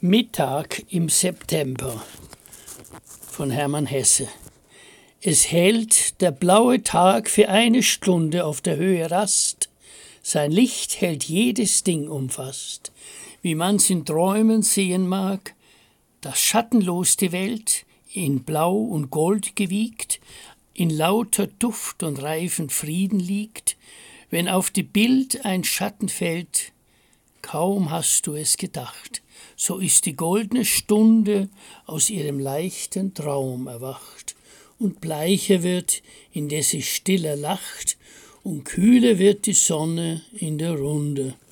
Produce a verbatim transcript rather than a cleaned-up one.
Mittag im September von Hermann Hesse. Es hält der blaue Tag für eine Stunde auf der Höhe Rast, sein Licht hält jedes Ding umfasst, wie man's in Träumen sehen mag, dass schattenlos die Welt, in Blau und Gold gewiegt, in lauter Duft und reifen Frieden liegt, wenn auf die Bild ein Schatten fällt, kaum hast du es gedacht, so ist die goldene Stunde aus ihrem leichten Traum erwacht, und bleicher wird, indes sie stiller lacht, und kühler wird die Sonne in der Runde.